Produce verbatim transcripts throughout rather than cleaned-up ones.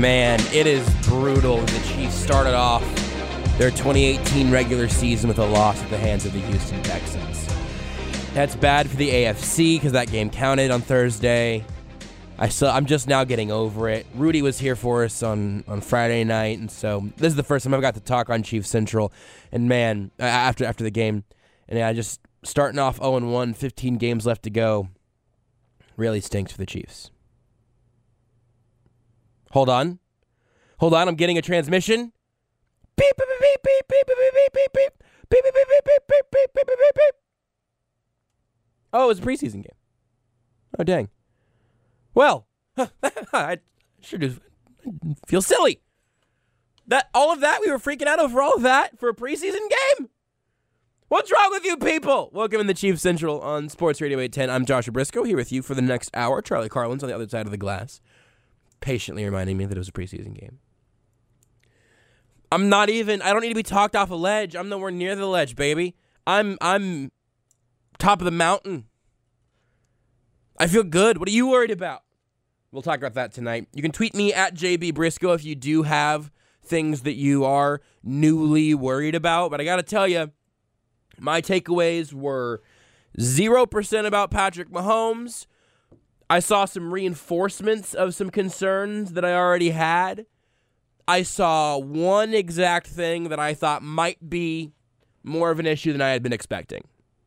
Man, it is brutal. The Chiefs started off their twenty eighteen regular season with a loss at the hands of the Houston Texans. That's bad for the A F C because that game counted on Thursday. I still, I'm just now getting over it. Rudy was here for us on, on Friday night, and so this is the first time I've got to talk on Chiefs Central. And man, after after the game, and yeah, just starting off oh and one, fifteen games left to go, really stinks for the Chiefs. Hold on. Hold on, I'm getting a transmission. Beep, beep, beep, beep, beep, beep, beep, beep, beep, beep, beep, beep, beep, beep, beep, beep, beep, beep, beep. Oh, it was a preseason game. Oh, dang. Well, I sure do feel silly. That all of that, we were freaking out over all of that for a preseason game? What's wrong with you people? Welcome in the Chiefs Central on Sports Radio eight ten. I'm Joshua Briscoe here with you for the next hour. Charlie Carlin's on the other side of the glass, patiently reminding me that it was a preseason game. I'm not even, I don't need to be talked off a ledge. I'm nowhere near the ledge, baby. I'm I'm top of the mountain. I feel good. What are you worried about? We'll talk about that tonight. You can tweet me at J B Briscoe if you do have things that you are newly worried about. But I got to tell you, my takeaways were zero percent about Patrick Mahomes. I saw some reinforcements of some concerns that I already had. I saw one exact thing that I thought might be more of an issue than I had been expecting.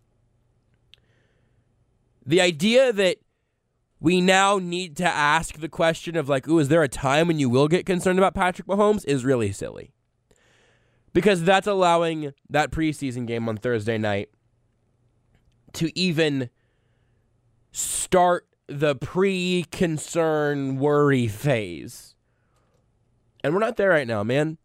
The idea that we now need to ask the question of like, ooh, is there a time when you will get concerned about Patrick Mahomes is really silly. Because that's allowing that preseason game on Thursday night to even start the pre-concern worry phase. And we're not there right now, man.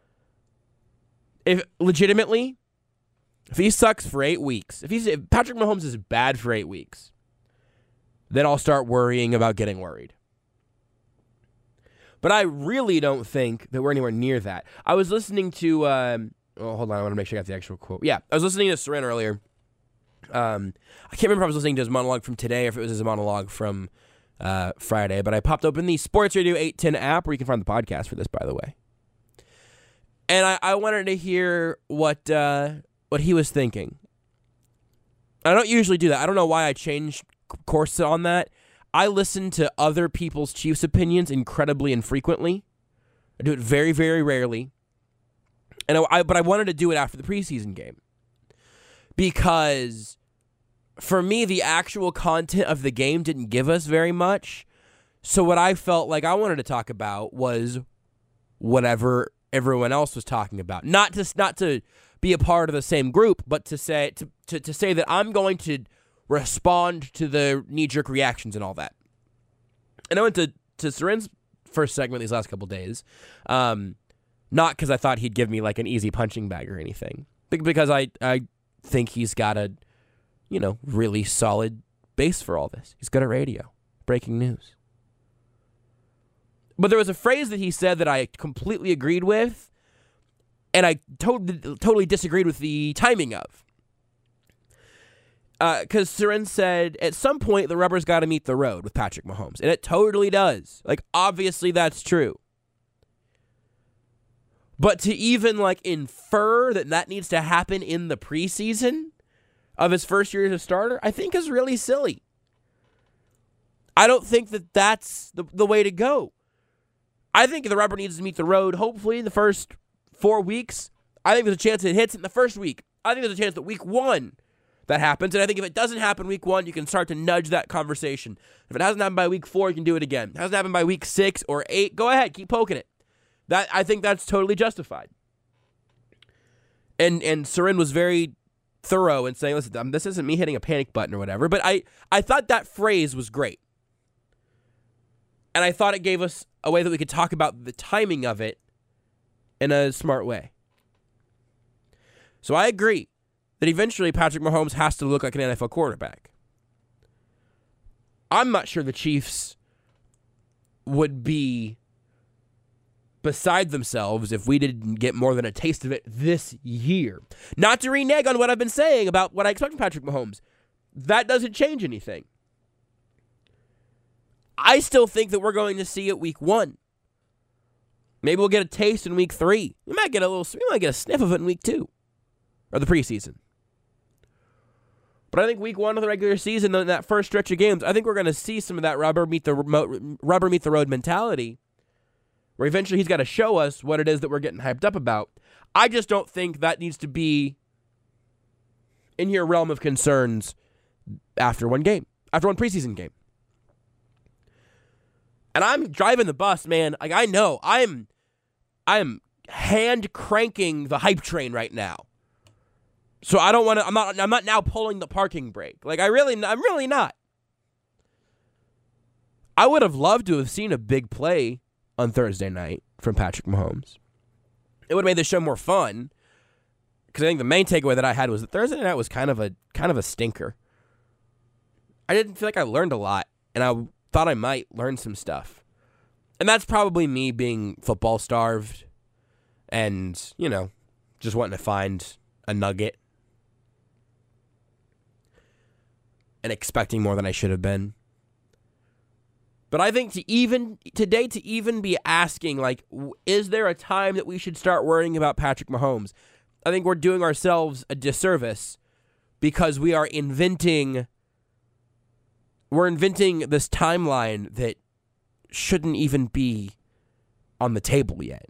If legitimately, if he sucks for eight weeks, if he's if Patrick Mahomes is bad for eight weeks, then I'll start worrying about getting worried. But I really don't think that we're anywhere near that. I was listening to, um, oh, hold on, I want to make sure I got the actual quote. Yeah, I was listening to Soren earlier. Um, I can't remember if I was listening to his monologue from today or if it was his monologue from uh, Friday, but I popped open the Sports Radio eight ten app where you can find the podcast for this, by the way. And I, I wanted to hear what uh, what he was thinking. I don't usually do that. I don't know why I changed course on that. I listen to other people's Chiefs opinions incredibly infrequently. I do it very, very rarely. And I, I, but I wanted to do it after the preseason game. Because for me, the actual content of the game didn't give us very much. So what I felt like I wanted to talk about was whatever everyone else was talking about. Not to, not to be a part of the same group, but to say to, to, to say that I'm going to respond to the knee-jerk reactions and all that. And I went to, to Soren's first segment these last couple days, um, not because I thought he'd give me like an easy punching bag or anything, because I, I think he's got a, you know, really solid base for all this. He's good at radio, breaking news. But there was a phrase that he said that I completely agreed with, and I to- totally disagreed with the timing of. Because uh, Soren said, at some point, the rubber's got to meet the road with Patrick Mahomes. And it totally does. Like, obviously, that's true. But to even, like, infer that that needs to happen in the preseason of his first year as a starter, I think is really silly. I don't think that that's the, the way to go. I think the rubber needs to meet the road, hopefully, in the first four weeks. I think there's a chance it hits in the first week. I think there's a chance that week one that happens, and I think if it doesn't happen week one, you can start to nudge that conversation. If it hasn't happened by week four, you can do it again. If it hasn't happened by week six or eight, go ahead, keep poking it. That I think that's totally justified. And and Soren was very thorough in saying, listen, this isn't me hitting a panic button or whatever, but I, I thought that phrase was great. And I thought it gave us a way that we could talk about the timing of it in a smart way. So I agree that eventually Patrick Mahomes has to look like an N F L quarterback. I'm not sure the Chiefs would be beside themselves if we didn't get more than a taste of it this year. Not to renege on what I've been saying about what I expect from Patrick Mahomes. That doesn't change anything. I still think that we're going to see it week one. Maybe we'll get a taste in week three. We might get a little, we might get a sniff of it in week two, or the preseason. But I think week one of the regular season, in that first stretch of games, I think we're going to see some of that rubber meet the rubber meet the road mentality, where eventually he's got to show us what it is that we're getting hyped up about. I just don't think that needs to be in your realm of concerns after one game, after one preseason game. And I'm driving the bus, man. Like, I know I'm, I'm hand cranking the hype train right now. So I don't want to. I'm not. I'm not now pulling the parking brake. Like I really. I'm really not. I would have loved to have seen a big play on Thursday night from Patrick Mahomes. It would have made the show more fun. Because I think the main takeaway that I had was that Thursday night was kind of a kind of a stinker. I didn't feel like I learned a lot, and I thought I might learn some stuff. And that's probably me being football starved, and you know, just wanting to find a nugget, and expecting more than I should have been. But I think to even today to even be asking, like, is there a time that we should start worrying about Patrick Mahomes? I think we're doing ourselves a disservice because we are inventing, we're inventing this timeline that shouldn't even be on the table yet.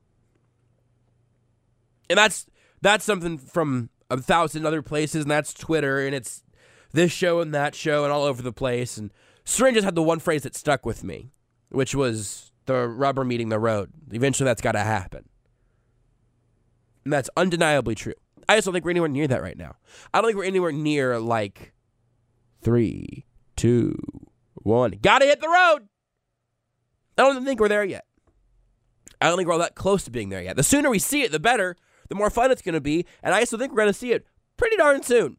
And that's that's something from a thousand other places, and that's Twitter, and it's this show and that show and all over the place. And Seren just had the one phrase that stuck with me, which was the rubber meeting the road. Eventually that's got to happen. And that's undeniably true. I just don't think we're anywhere near that right now. I don't think we're anywhere near like three, two, one. Gotta hit the road. I don't think we're there yet. I don't think we're all that close to being there yet. The sooner we see it, the better. The more fun it's going to be. And I also think we're going to see it pretty darn soon.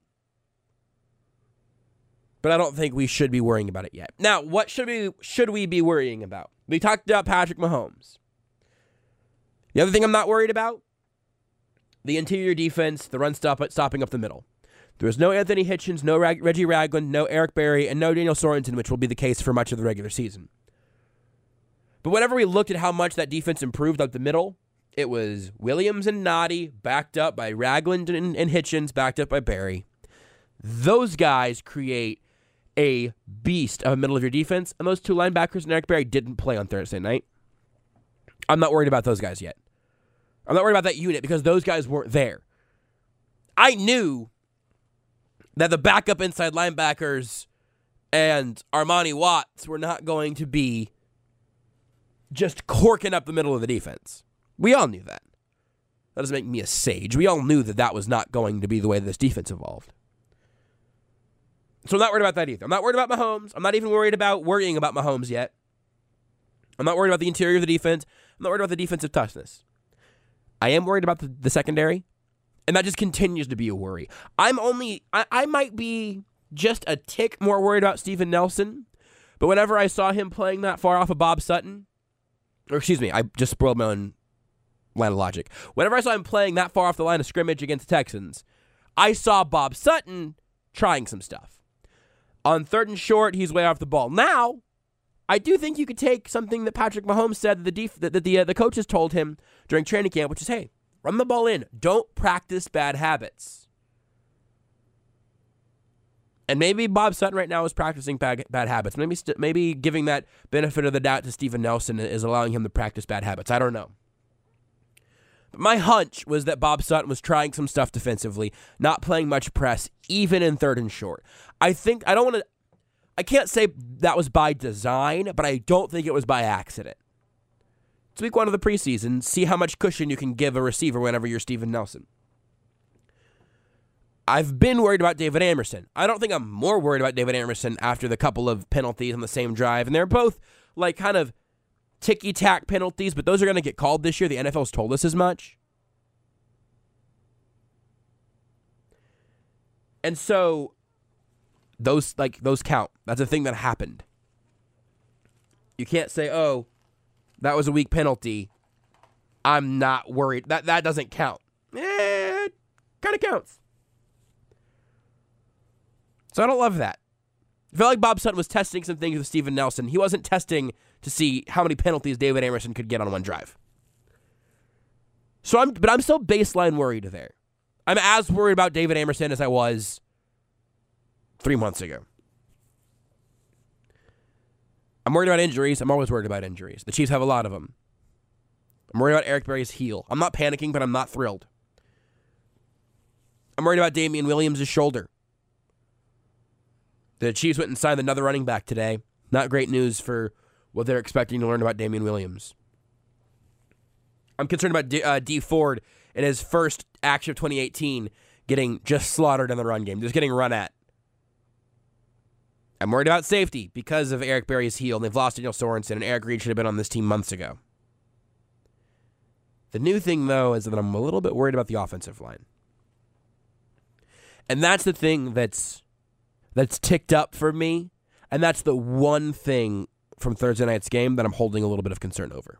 But I don't think we should be worrying about it yet. Now, what should we should we be worrying about? We talked about Patrick Mahomes. The other thing I'm not worried about, the interior defense, the run stop stopping up the middle. There was no Anthony Hitchens, no Reg- Reggie Ragland, no Eric Berry, and no Daniel Sorensen, which will be the case for much of the regular season. But whenever we looked at how much that defense improved up the middle, it was Williams and Noddy, backed up by Ragland and, and Hitchens, backed up by Berry. Those guys create a beast of a middle of your defense, and those two linebackers and Eric Berry didn't play on Thursday night. I'm not worried about those guys yet. I'm not worried about that unit because those guys weren't there. I knew that the backup inside linebackers and Armani Watts were not going to be just corking up the middle of the defense. We all knew that. That doesn't make me a sage. We all knew that that was not going to be the way this defense evolved. So I'm not worried about that either. I'm not worried about Mahomes. I'm not even worried about worrying about Mahomes yet. I'm not worried about the interior of the defense. I'm not worried about the defensive toughness. I am worried about the, the secondary, and that just continues to be a worry. I'm only, I, I might be just a tick more worried about Steven Nelson, but whenever I saw him playing that far off of Bob Sutton, or excuse me, I just spoiled my own line of logic. Whenever I saw him playing that far off the line of scrimmage against the Texans, I saw Bob Sutton trying some stuff. On third and short, he's way off the ball. Now, I do think you could take something that Patrick Mahomes said that the def- that the uh, the coaches told him during training camp, which is, hey, run the ball in. Don't practice bad habits. And maybe Bob Sutton right now is practicing bad, bad habits. Maybe st- maybe giving that benefit of the doubt to Steven Nelson is allowing him to practice bad habits. I don't know. But my hunch was that Bob Sutton was trying some stuff defensively, not playing much press, even in third and short. I think, I don't want to, I can't say that was by design, but I don't think it was by accident. It's week one of the preseason. See how much cushion you can give a receiver whenever you're Steven Nelson. I've been worried about David Amerson. I don't think I'm more worried about David Amerson after the couple of penalties on the same drive. And they're both like kind of ticky-tack penalties, but those are going to get called this year. The N F L's told us as much. And so those like those count. That's a thing that happened. You can't say, oh, that was a weak penalty. I'm not worried. That that doesn't count. Eh, kind of counts. So I don't love that. I felt like Bob Sutton was testing some things with Steven Nelson. He wasn't testing to see how many penalties David Amerson could get on one drive. So I'm, but I'm still baseline worried there. I'm as worried about David Amerson as I was three months ago. I'm worried about injuries. I'm always worried about injuries. The Chiefs have a lot of them. I'm worried about Eric Berry's heel. I'm not panicking, but I'm not thrilled. I'm worried about Damian Williams' shoulder. The Chiefs went and signed another running back today. Not great news for what they're expecting to learn about Damian Williams. I'm concerned about D, uh, D Ford in his first action of twenty eighteen getting just slaughtered in the run game, just getting run at. I'm worried about safety because of Eric Berry's heel, and they've lost Daniel Sorensen, and Eric Reed should have been on this team months ago. The new thing, though, is that I'm a little bit worried about the offensive line. And that's the thing that's that's ticked up for me, and that's the one thing from Thursday night's game that I'm holding a little bit of concern over.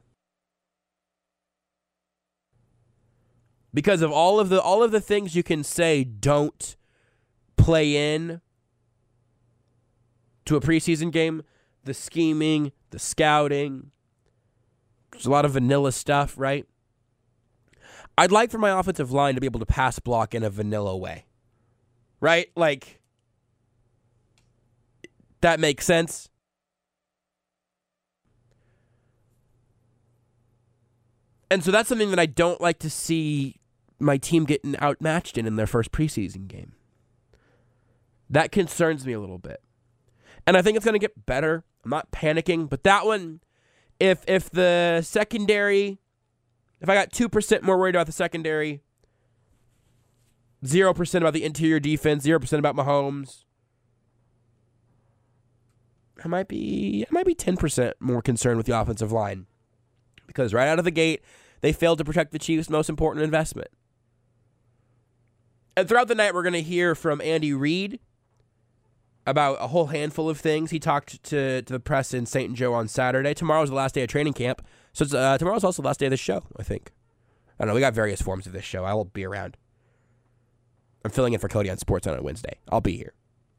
Because of all of the all of the things you can say don't play in to a preseason game, the scheming, the scouting, there's a lot of vanilla stuff, right? I'd like for my offensive line to be able to pass block in a vanilla way. Right? Like, that makes sense. And so that's something that I don't like to see my team getting outmatched in in their first preseason game. That concerns me a little bit. And I think it's going to get better. I'm not panicking, but that one, if if the secondary, if I got two percent more worried about the secondary, zero percent about the interior defense, zero percent about Mahomes, I might be I might be ten percent more concerned with the offensive line. Because right out of the gate, they failed to protect the Chiefs' most important investment. And throughout the night, we're going to hear from Andy Reid about a whole handful of things. He talked to, to the press in Saint Joe on Saturday. Tomorrow's the last day of training camp. So it's, uh, tomorrow's also the last day of the show, I think. I don't know. We got various forms of this show. I will be around. I'm filling in for Cody on Sports on a Wednesday. I'll be here.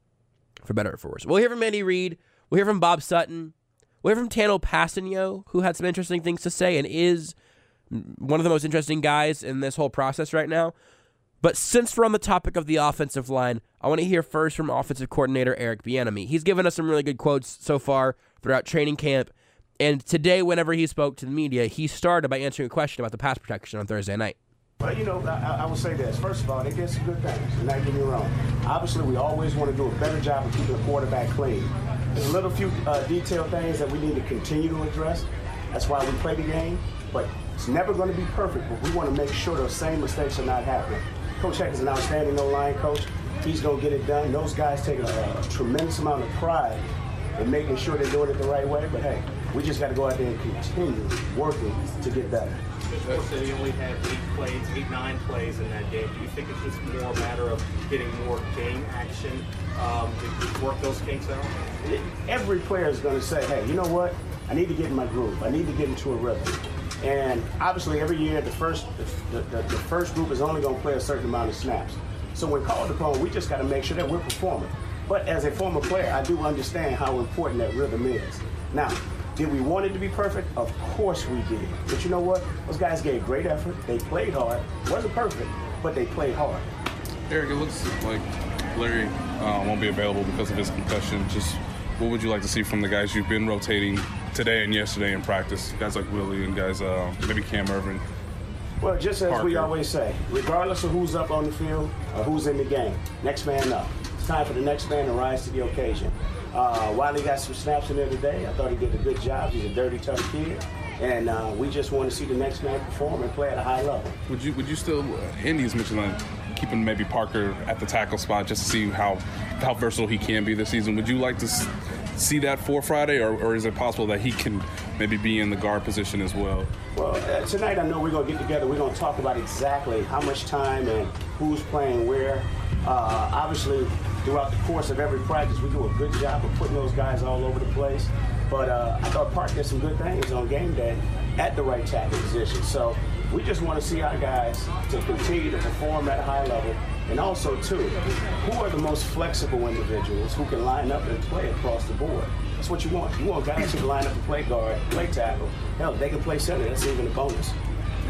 For better or for worse. We'll hear from Andy Reid. We'll hear from Bob Sutton. We'll hear from Tano Passanio, who had some interesting things to say and is one of the most interesting guys in this whole process right now. But since we're on the topic of the offensive line, I want to hear first from offensive coordinator Eric Bieniemy. He's given us some really good quotes so far throughout training camp. And today, whenever he spoke to the media, he started by answering a question about the pass protection on Thursday night. Well, you know, I, I will say this. First of all, they did some good things, and not get me wrong. Obviously, we always want to do a better job of keeping the quarterback clean. There's a little few uh, detailed things that we need to continue to address. That's why we play the game. But it's never going to be perfect, but we want to make sure those same mistakes are not happening. Coach Heck is an outstanding O-line coach. He's going to get it done. Those guys take a, a tremendous amount of pride in making sure they're doing it the right way. But, hey, we just got to go out there and continue working to get better. Coach said he only had eight plays, eight, nine plays in that game. Do you think it's just more a matter of getting more game action um, to work those kinks out? Every player is going to say, hey, you know what? I need to get in my groove. I need to get into a rhythm. And obviously, every year, the first the, the, the first group is only going to play a certain amount of snaps. So when called upon, we just got to make sure that we're performing. But as a former player, I do understand how important that rhythm is. Now, did we want it to be perfect? Of course we did. But you know what? Those guys gave great effort. They played hard. It wasn't perfect, but they played hard. Eric, it looks like Larry uh, won't be available because of his concussion. Just what would you like to see from the guys you've been rotating today and yesterday in practice? Guys like Willie and guys, uh, maybe Cam Irvin. Well, just as Parker. we always say, regardless of who's up on the field or who's in the game, next man up. It's time for the next man to rise to the occasion. Uh, Wiley got some snaps in there today. I thought he did a good job. He's a dirty, tough kid. And uh, we just want to see the next man perform and play at a high level. Would you Would you still, uh, Andy's mentioned like keeping maybe Parker at the tackle spot just to see how, how versatile he can be this season. Would you like to s- see that for Friday, or, or is it possible that he can maybe be in the guard position as well? Well, uh, tonight I know we're going to get together. We're going to talk about exactly how much time and who's playing where. Uh, obviously, throughout the course of every practice, we do a good job of putting those guys all over the place. But uh, I thought Park did some good things on game day at the right tackle position. So we just want to see our guys to continue to perform at a high level. And also, too, who are the most flexible individuals who can line up and play across the board? That's what you want. You want guys who can line up and play guard, play tackle. Hell, they can play center. That's even a bonus. You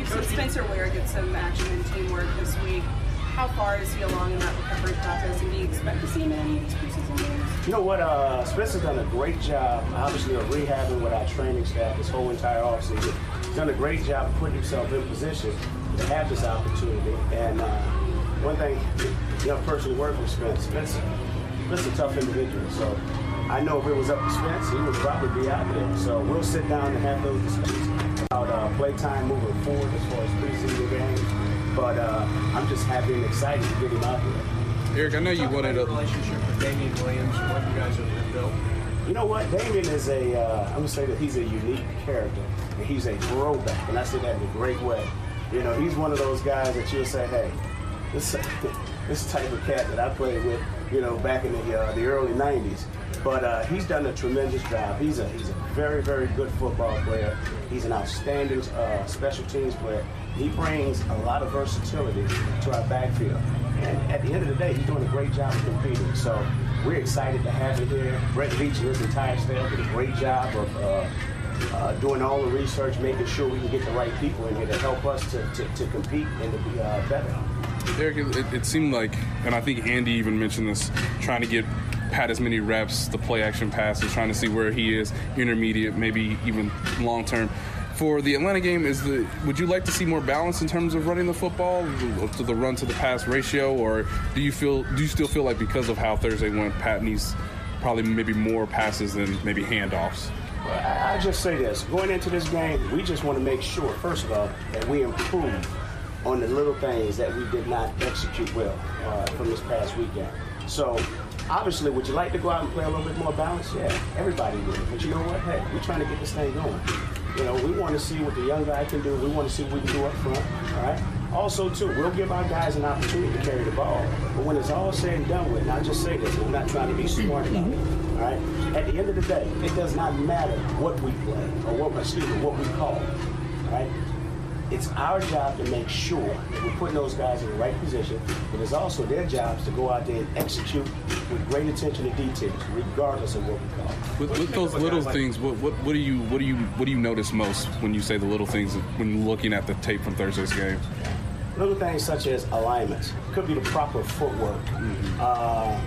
So Spencer Ware gets some action and teamwork this week. How far is he along in that recovery process, and do you expect to see him in any of these preseason games? You know what? Uh, Spencer's done a great job, obviously, of rehabbing with our training staff this whole entire offseason. He's done a great job of putting himself in position to have this opportunity. And uh, one thing, you know, personally working with Spence, Spence, Spencer's a tough individual. So I know if it was up to Spence, he would probably be out there. So we'll sit down and have those discussions about uh, play time moving forward as far as preseason games. But uh, I'm just happy and excited to get him out there. Eric, I know you wanted a relationship with Damian Williams and what you guys have built. You know what? Damian is a, uh, I'm going to say that he's a unique character. And he's a throwback, and I say that in a great way. You know, he's one of those guys that you'll say, hey, this this type of cat that I played with, you know, back in the uh, the early nineties. But uh, he's done a tremendous job. He's a he's a very, very good football player. He's an outstanding uh, special teams player. He brings a lot of versatility to our backfield. And at the end of the day, he's doing a great job of competing. So we're excited to have him here. Brett Veach and his entire staff did a great job of uh, uh, doing all the research, making sure we can get the right people in here to help us to, to, to compete and to be uh, better. Eric, it, it seemed like, and I think Andy even mentioned this, trying to get Pat as many reps, the play action passes, trying to see where he is, intermediate, maybe even long term. For the Atlanta game, is the would you like to see more balance in terms of running the football, to the run to the pass ratio, or do you feel do you still feel like because of how Thursday went, Pat needs probably maybe more passes than maybe handoffs? Well, I, I just say this: going into this game, we just want to make sure, first of all, that we improve on the little things that we did not execute well uh, from this past weekend. So, obviously, would you like to go out and play a little bit more balance? Yeah, everybody would. But you know what? Hey, we're trying to get this thing going. You know, we want to see what the young guy can do. We want to see what we can do up front, all right? Also, too, we'll give our guys an opportunity to carry the ball. But when it's all said and done with, and I'll just say this, I'm not trying to be smart about it, all right? At the end of the day, it does not matter what we play or what, excuse me, what we call, all right? It's our job to make sure that we're putting those guys in the right position, but it's also their jobs to go out there and execute with great attention to details, regardless of what we call it. With, with those little things, what, what what do you what do you what do you notice most when you say the little things when looking at the tape from Thursday's game? Little things such as alignments, could be the proper footwork, mm-hmm. uh,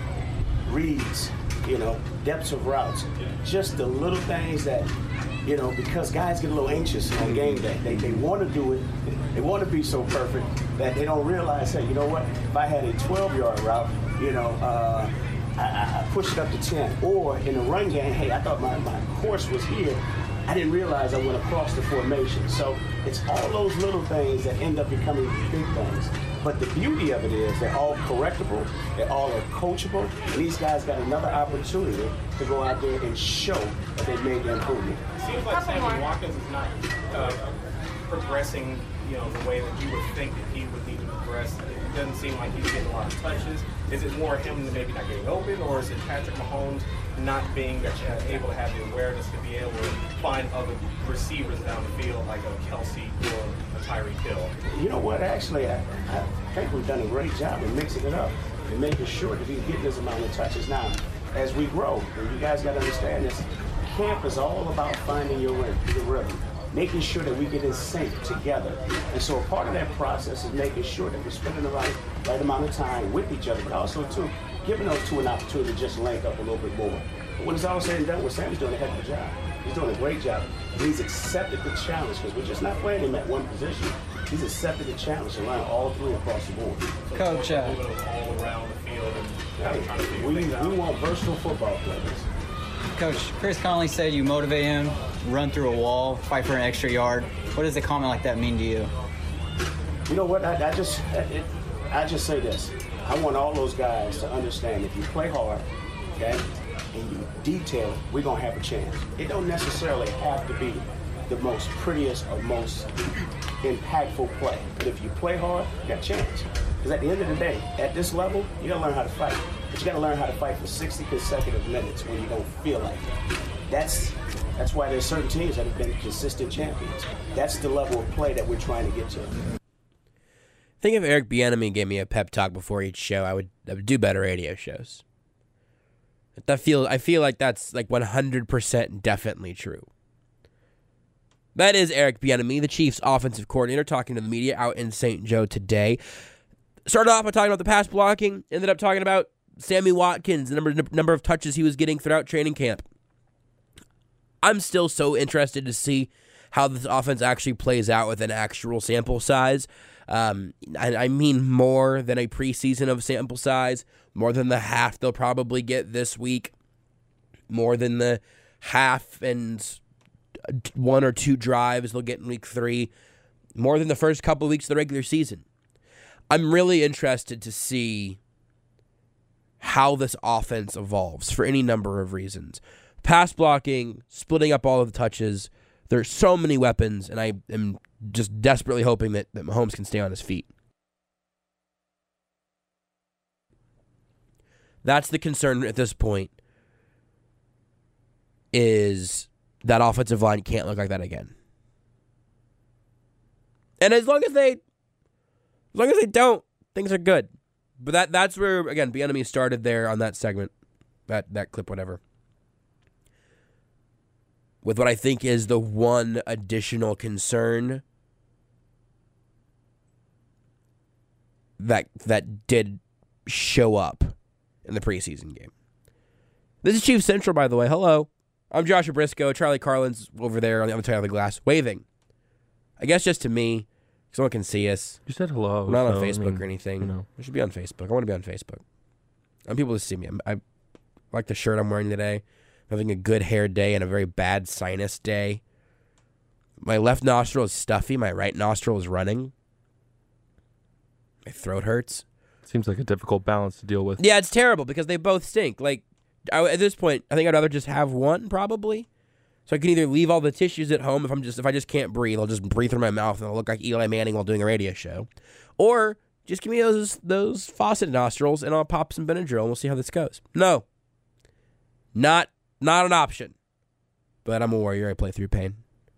reads, you know, depths of routes, just the little things that. You know, because guys get a little anxious on game day. They, they want to do it. They want to be so perfect that they don't realize, hey, you know what? If I had a twelve-yard route, you know, uh, I, I pushed it up to ten. Or in the run game, hey, I thought my, my course was here. I didn't realize I went across the formation. So it's all those little things that end up becoming big things. But the beauty of it is they're all correctable, they all are coachable, and these guys got another opportunity to go out there and show that they made the improvement. It seems like Sammy Watkins is not uh, progressing, you know, the way that you would think that he would need to progress. It doesn't seem like he's getting a lot of touches. Is it more him maybe not getting open, or is it Patrick Mahomes not being uh, able to have the awareness to be able to find other receivers down the field like a Kelsey or a Tyreek Hill? You know what? Actually, I, I think we've done a great job in mixing it up and making sure that he's getting this amount of touches now as we grow. And you guys got to understand this. Camp is all about finding your rhythm, your rhythm, making sure that we get in sync together. And so a part of that process is making sure that we're spending the right, right amount of time with each other, but also, too, giving those two an opportunity to just link up a little bit more. But when it's all said and done, well, Sam's doing a heck of a job. He's doing a great job. And he's accepted the challenge because we're just not playing him at one position. He's accepted the challenge to run all three across the board. Coach, uh, all around the field and hey, trying to figure we, things out. we want versatile football players. Coach, Chris Conley said you motivate him, run through a wall, fight for an extra yard. What does a comment like that mean to you? You know what? I, I just it, I just say this. I want all those guys to understand if you play hard, okay, and you detail, we're going to have a chance. It don't necessarily have to be the most prettiest or most impactful play. But if you play hard, you got a chance. Because at the end of the day, at this level, you got to learn how to fight. But you got to learn how to fight for sixty consecutive minutes when you don't feel like it. That's that's why there's certain teams that have been consistent champions. That's the level of play that we're trying to get to. I think if Eric Bieniemy gave me a pep talk before each show, I would, I would do better radio shows. That feel I feel like that's like one hundred percent definitely true. That is Eric Bieniemy, the Chiefs' offensive coordinator, talking to the media out in Saint Joe today. Started off by talking about the pass blocking, ended up talking about Sammy Watkins, the number, number of touches he was getting throughout training camp. I'm still so interested to see how this offense actually plays out with an actual sample size. Um, I, I mean more than a preseason of sample size, more than the half they'll probably get this week, more than the half and one or two drives they'll get in week three, more than the first couple of weeks of the regular season. I'm really interested to see how this offense evolves for any number of reasons. Pass blocking, splitting up all of the touches. There's so many weapons, and I am just desperately hoping that, that Mahomes can stay on his feet. That's the concern at this point, is that offensive line can't look like that again. And as long as they, as long as they don't, things are good. But that that's where, again, Bieniemy started there on that segment, that, that clip, whatever. With what I think is the one additional concern that that did show up in the preseason game. This is Chiefs Central, by the way. Hello. I'm Joshua Briscoe. Charlie Carlin's over there on the other side of the glass, waving. I guess just to me, so one can see us. You said hello. We're not so, on Facebook I mean, or anything. You know. We should be on Facebook. I want to be on Facebook. I want people to see me. I'm, I like the shirt I'm wearing today. I'm having a good hair day and a very bad sinus day. My left nostril is stuffy. My right nostril is running. My throat hurts. Seems like a difficult balance to deal with. Yeah, it's terrible because they both stink. Like, I, at this point, I think I'd rather just have one, probably. So I can either leave all the tissues at home if I'm just if I just can't breathe, I'll just breathe through my mouth and I'll look like Eli Manning while doing a radio show. Or just give me those those faucet nostrils and I'll pop some Benadryl and we'll see how this goes. No. Not not an option. But I'm a warrior. I play through pain.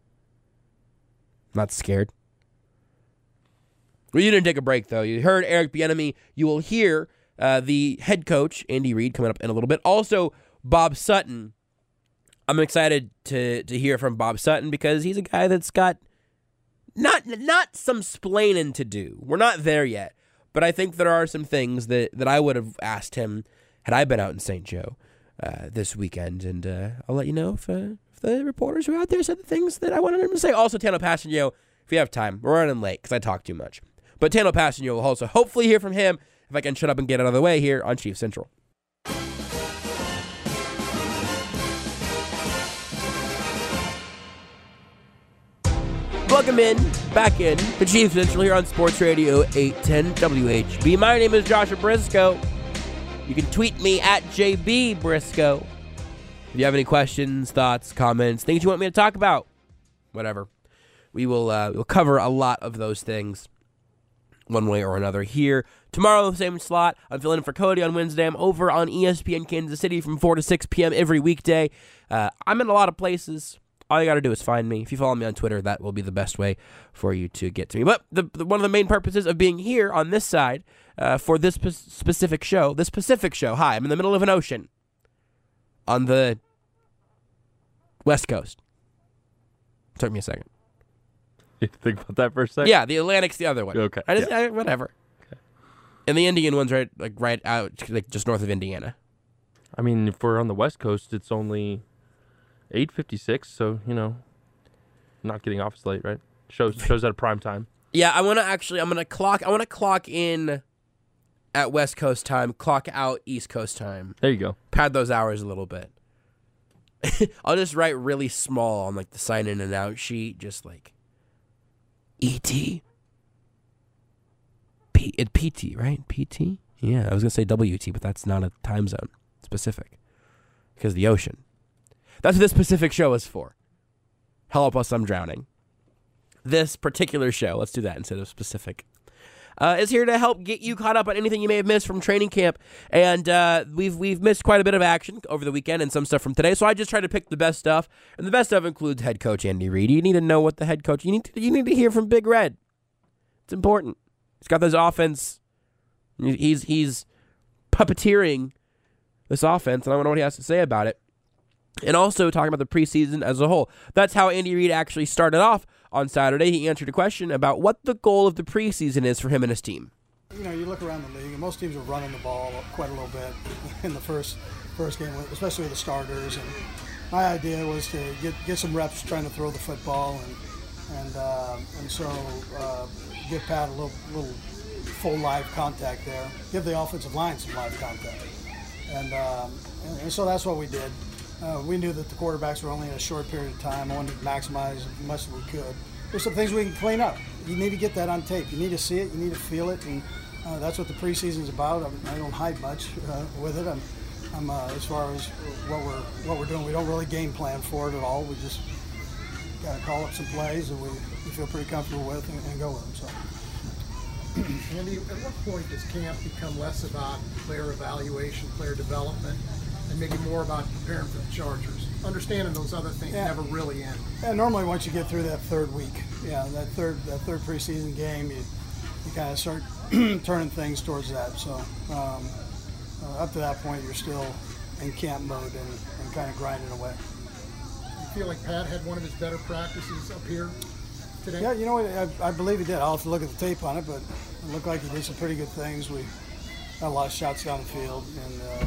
Not scared. Well, you didn't take a break, though. You heard Eric Bieniemy. You will hear uh, the head coach, Andy Reid, coming up in a little bit. Also, Bob Sutton. I'm excited to to hear from Bob Sutton because he's a guy that's got not not some splaining to do. We're not there yet. But I think there are some things that, that I would have asked him had I been out in Saint Joe uh, this weekend. And uh, I'll let you know if, uh, if the reporters who are out there said the things that I wanted him to say. Also, Tano Passanio, if you have time, we're running late because I talk too much. But Tano Passanio will also hopefully hear from him if I can shut up and get out of the way here on Chiefs Central. Welcome in, back in, to Chiefs Central here on Sports Radio eight ten W H B. My name is Joshua Briscoe. You can tweet me at J B Briscoe. If you have any questions, thoughts, comments, things you want me to talk about, whatever. We will uh, we'll cover a lot of those things one way or another here. Tomorrow, same slot. I'm filling in for Cody on Wednesday. I'm over on E S P N Kansas City from four to six p.m. every weekday. Uh, I'm in a lot of places. All you got to do is find me. If you follow me on Twitter, that will be the best way for you to get to me. But the, the, one of the main purposes of being here on this side uh, for this p- specific show, this Pacific show, hi, I'm in the middle of an ocean on the West Coast. Took me a second. You think about that for a second? Yeah, the Atlantic's the other one. Okay. I just, yeah. I, whatever. Okay. And the Indian one's right, like right out, like just north of Indiana. I mean, if we're on the West Coast, it's only eight fifty-six, so, you know, not getting off as late, right? Shows shows at a prime time. Yeah, I want to actually, I'm going to clock, I want to clock in at West Coast time, clock out East Coast time. There you go. Pad those hours a little bit. I'll just write really small on like the sign in and out sheet, just like E T. P, it P T, right? P T? Yeah, I was going to say W T, but that's not a time zone specific because the ocean. That's what this Pacific show is for. Help us, I'm drowning. This particular show, let's do that instead of specific, uh, is here to help get you caught up on anything you may have missed from training camp. And uh, we've we've missed quite a bit of action over the weekend and some stuff from today. So I just try to pick the best stuff. And the best stuff includes head coach Andy Reid. You need to know what the head coach, you need to, you need to hear from Big Red. It's important. He's got this offense. He's, he's puppeteering this offense, and I don't know what he has to say about it. and also talking about the preseason as a whole. That's how Andy Reid actually started off on Saturday. He answered a question about what the goal of the preseason is for him and his team. You know, you look around the league, and most teams are running the ball quite a little bit in the first first game, especially with the starters. And my idea was to get get some reps trying to throw the football, and and uh, and so uh, give Pat a little little full live contact there, give the offensive line some live contact, and um, and, and so that's what we did. Uh, we knew that the quarterbacks were only in a short period of time. I wanted to maximize as much as we could. There's some things we can clean up. You need to get that on tape. You need to see it. You need to feel it, and uh, that's what the preseason's about. I'm, I don't hide much uh, with it. I'm, I'm uh, as far as what we're what we're doing, we don't really game plan for it at all. We just got to call up some plays that we, we feel pretty comfortable with and, and go with them. So. Andy, at what point does camp become less about player evaluation, player development, and maybe more about preparing for the Chargers? Understanding those other things yeah. never really end. Yeah, normally once you get through that third week, yeah, that third that third preseason game, you you kind of start turning things towards that. So um, uh, up to that point, you're still in camp mode and, and kind of grinding away. You feel like Pat had one of his better practices up here today? Yeah, you know what? I, I believe he did. I'll have to look at the tape on it, but it looked like he did some pretty good things. We had a lot of shots down the field and uh,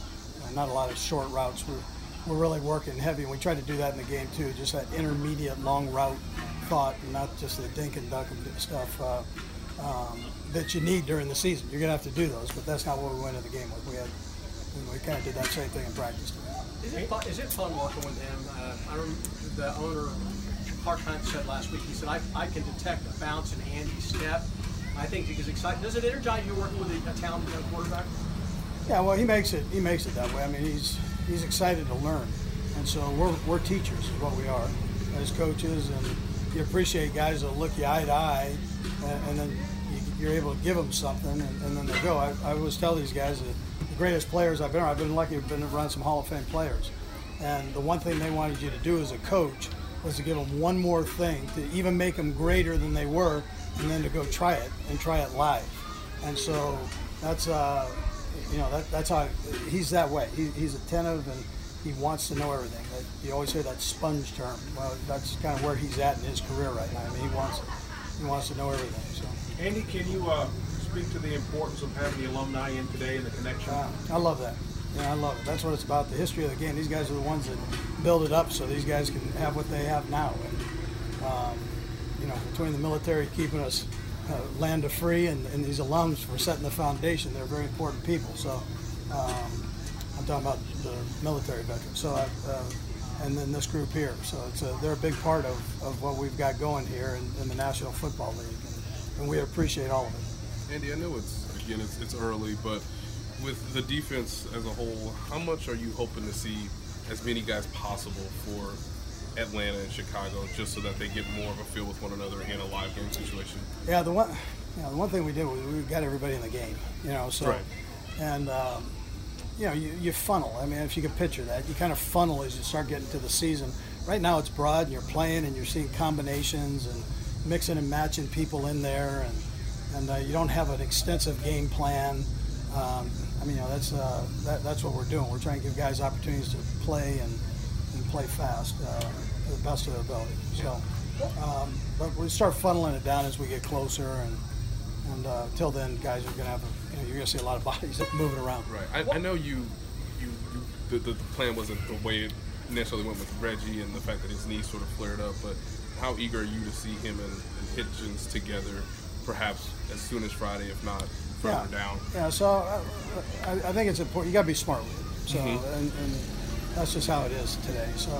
not a lot of short routes. We're, we're really working heavy, and we tried to do that in the game too, just that intermediate long route thought, and not just the dink and dunk and stuff uh, um, that you need during the season. You're going to have to do those, but that's not what we went into the game with. We had, we kind of did that same thing in practice. Is it, fun, is it fun working with him? Uh, I remember the owner, Clark Hunt, said last week, he said, I, I can detect a bounce in Andy's step. I think he's excited. Does it energize you working with a, a talented young quarterback? Yeah, well, he makes it. He makes it that way. I mean, he's he's excited to learn, and so we're we're teachers is what we are as coaches, and you appreciate guys that look you eye to eye, and, and then you, you're able to give them something, and, and then they go. I, I always tell these guys that the greatest players I've been around, I've been lucky to have been around some Hall of Fame players, and the one thing they wanted you to do as a coach was to give them one more thing to even make them greater than they were, and then to go try it and try it live, and so that's. Uh, You know, that, that's how he's that way. He, he's attentive and he wants to know everything. You always hear that sponge term. Well, that's kind of where he's at in his career right now. I mean, he wants he wants to know everything. So, Andy, can you uh, speak to the importance of having the alumni in today and the connection? Uh, I love that. Yeah, I love it. That's what it's about. The history of the game. These guys are the ones that build it up, so these guys can have what they have now. And um, you know, between the military keeping us. Uh, land of free and, and these alums for setting the foundation. They're very important people. So um, I'm talking about the military veterans. So I, uh, and then this group here. So it's a, they're a big part of, of what we've got going here in, in the National Football League, and, and we appreciate all of it. Andy, I know it's again it's, it's early, but with the defense as a whole, how much are you hoping to see as many guys possible for Atlanta and Chicago, just so that they get more of a feel with one another in a live game situation? Yeah, the one, you know, the one thing we did was we got everybody in the game, you know. So, right. and um, you know, you, you funnel. I mean, if you could picture that, you kind of funnel as you start getting to the season. Right now, it's broad, and you're playing, and you're seeing combinations and mixing and matching people in there, and and uh, you don't have an extensive game plan. Um, I mean, you know, that's uh, that, that's what we're doing. We're trying to give guys opportunities to play and. and play fast uh, to the best of their ability. So, um, but we start funneling it down as we get closer, and and uh, till then, guys are going to have, a, you know, you're going to see a lot of bodies moving around. Right. I, I know you, you, you the, the, the plan wasn't the way it necessarily went with Reggie and the fact that his knee sort of flared up, but how eager are you to see him and, and Hitchens together, perhaps as soon as Friday, if not further yeah. down? Yeah. So uh, I, I think it's important. You got to be smart with it. So mm-hmm. and, and that's just how it is today. So,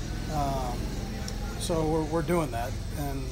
um, so we're, we're doing that, and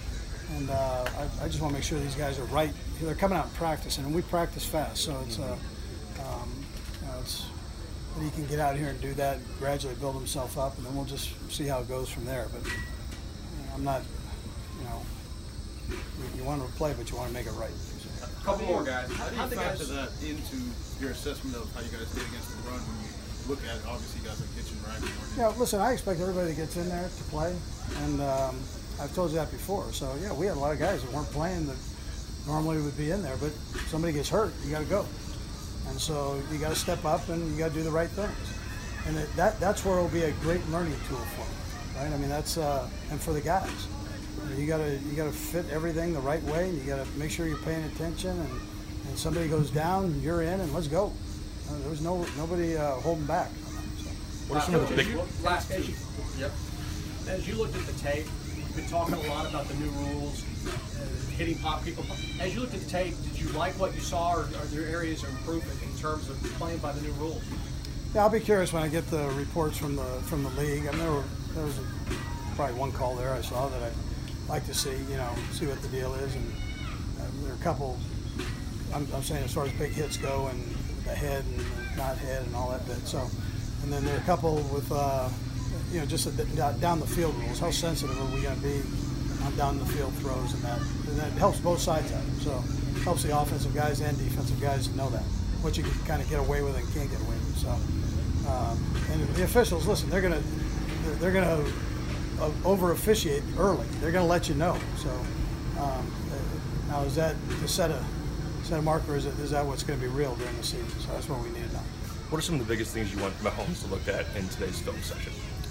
and uh, I, I just want to make sure these guys are right. They're coming out and practicing, and we practice fast. So it's, uh, um, you know, it's that he can get out here and do that, and gradually build himself up, and then we'll just see how it goes from there. But you know, I'm not, you know, you, you want to play, but you want to make it right. So. A couple more guys. How do you factor that into your assessment of how you guys did against the run when you look at it? Obviously, you guys are kitchen right. Yeah, listen, I expect everybody that gets in there to play, and um, I've told you that before. So, yeah, we had a lot of guys that weren't playing that normally would be in there, but somebody gets hurt, you got to go. And so you got to step up and you got to do the right things. and it, that that's where it'll be a great learning tool for them, right? I mean, that's uh, and for the guys, you gotta you gotta fit everything the right way. You gotta make sure you're paying attention, and, and somebody goes down, you're in, and let's go. Uh, there was no nobody uh, holding back. So. What are some of the big last as you, yep. As you looked at the tape, you've been talking a lot about the new rules, uh, hitting pop people. As you looked at the tape, did you like what you saw, or are there areas of improvement in terms of playing by the new rules? Yeah, I'll be curious when I get the reports from the from the league. I mean, there, were, there was a, probably one call there I saw that I'd like to see, you know, see what the deal is. And uh, there are a couple, I'm, I'm saying as far as big hits go, and the head and not head and all that bit. So, and then there are a couple with, uh, you know, just a, down the field rules. How sensitive are we going to be on down the field throws and that? And that helps both sides out. So it helps the offensive guys and defensive guys know that, what you can kind of get away with and can't get away with. So, um, and the officials, listen, they're gonna they're gonna uh, over officiate early. They're gonna let you know. So, um, now is that to set a set a marker? Is it is that what's going to be real during the season? So that's what we need to know. What are some of the biggest things you want Mahomes to look at in today's film session?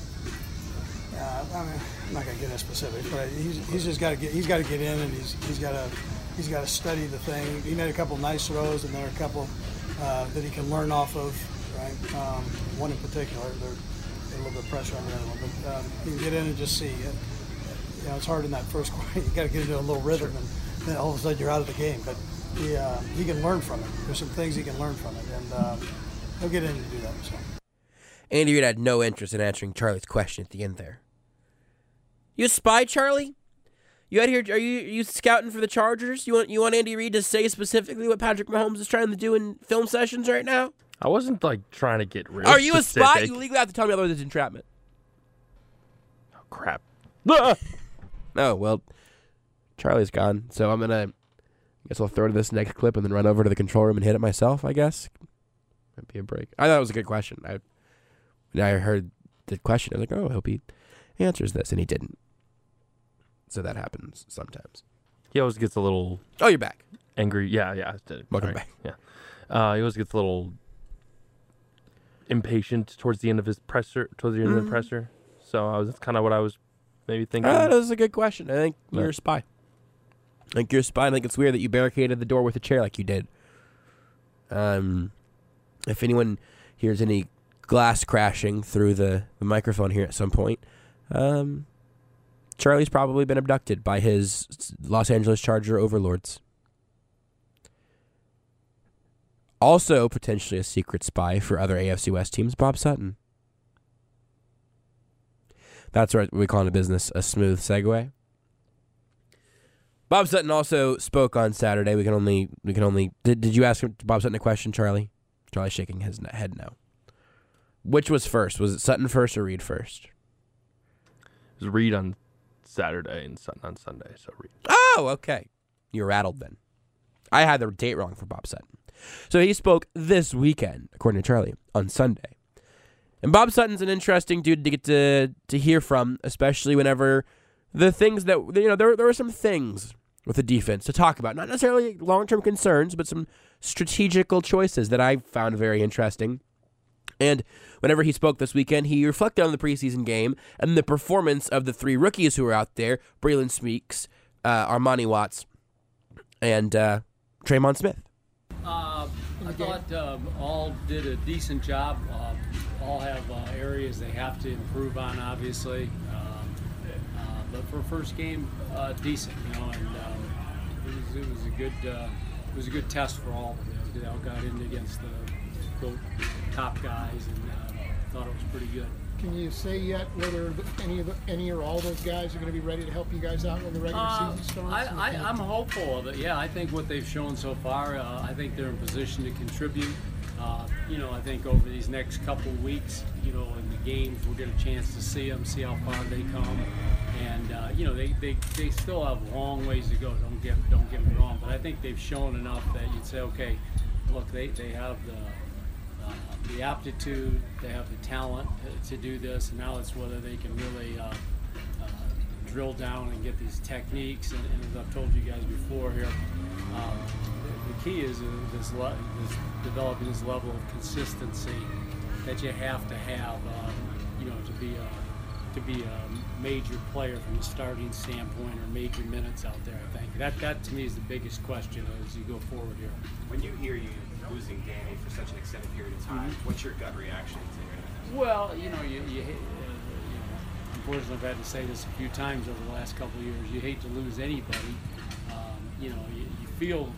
Uh, I mean, I'm not going to get into specifics, but he's he's just got to get he's got to get in, and he's he's got to he's got to study the thing. He made a couple nice throws, and there are a couple uh, that he can learn off of. Right, um, one in particular, there's a little bit of pressure on the other one, but um, you can get in and just see. It. You know, it's hard in that first quarter. You got to get into a little rhythm, and then all of a sudden you're out of the game. But he uh, he can learn from it. There's some things he can learn from it, and uh, he'll get in and do that. So. Andy Reid had no interest in answering Charlie's question at the end there. You a spy, Charlie? You out here? Are you are you scouting for the Chargers? You want you want Andy Reid to say specifically what Patrick Mahomes is trying to do in film sessions right now? I wasn't like trying to get real. Are you specific. a spy? You legally have to tell me otherwise it's entrapment. Oh crap! Oh well, Charlie's gone, so I'm gonna. I guess I'll throw to this next clip and then run over to the control room and hit it myself. I guess might be a break. I thought it was a good question. I when I heard the question, I was like, oh, I hope he answers this, and he didn't. So that happens sometimes. He always gets a little. Oh, you're back. Angry. Yeah, yeah. Welcome right. back. Yeah. Uh, he always gets a little impatient towards the end of his presser. Towards the end Mm. of the presser. So uh, that's kind of what I was maybe thinking. Uh, that was a good question. I think Yeah. you're a spy. I think you're a spy. I think it's weird that you barricaded the door with a chair like you did. Um, if anyone hears any glass crashing through the, the microphone here at some point, um, Charlie's probably been abducted by his Los Angeles Charger overlords. Also, potentially a secret spy for other A F C West teams, Bob Sutton. That's what we call in the business a smooth segue. Bob Sutton also spoke on Saturday. We can only we can only did, did you ask him, Bob Sutton a question, Charlie? Charlie's shaking his head no. Which was first? Was it Sutton first or Reid first? It was Reid on Saturday and Sutton on Sunday. So Reid. Oh, okay. You're rattled then. I had the date wrong for Bob Sutton. So he spoke this weekend, according to Charlie, on Sunday. And Bob Sutton's an interesting dude to get to to hear from, especially whenever the things that, you know, there, there were some things with the defense to talk about. Not necessarily long-term concerns, but some strategical choices that I found very interesting. And whenever he spoke this weekend, he reflected on the preseason game and the performance of the three rookies who were out there, Braylon Speaks, uh, Armani Watts, and uh, Traymon Smith. Uh, I thought um, all did a decent job. Uh, all have uh, areas they have to improve on, obviously. Um, uh, but for first game, uh, decent, you know, and um, it, was, it was a good uh, it was a good test for all of them. You know, they all got in against the quote top guys, and uh, thought it was pretty good. Can you say yet whether any of the, any or all those guys are going to be ready to help you guys out when the regular Uh, season starts? I, I, I'm hopeful of it. Yeah, I think what they've shown so far, uh, I think they're in position to contribute. Uh, you know, I think over these next couple of weeks, you know, in the games, we'll get a chance to see them, see how far they come, and uh, you know, they, they, they still have a long ways to go. Don't get don't get me wrong, but I think they've shown enough that you'd say, okay, look, they they have the. Uh, the aptitude, they have the talent to, to do this, and now it's whether they can really uh, uh, drill down and get these techniques. And, and as I've told you guys before here, um, the, the key is uh, this, le- this developing this level of consistency that you have to have, um, you know, to be a to be a major player from a starting standpoint or major minutes out there. I think that that to me is the biggest question as you go forward here. When you hear you losing Danny for such an extended period of time, Mm-hmm. what's your gut reaction to it? Well, you know, you, you, hate- uh, you know, unfortunately, I've had to say this a few times over the last couple of years. You hate to lose anybody. Um, you know, you, you feel,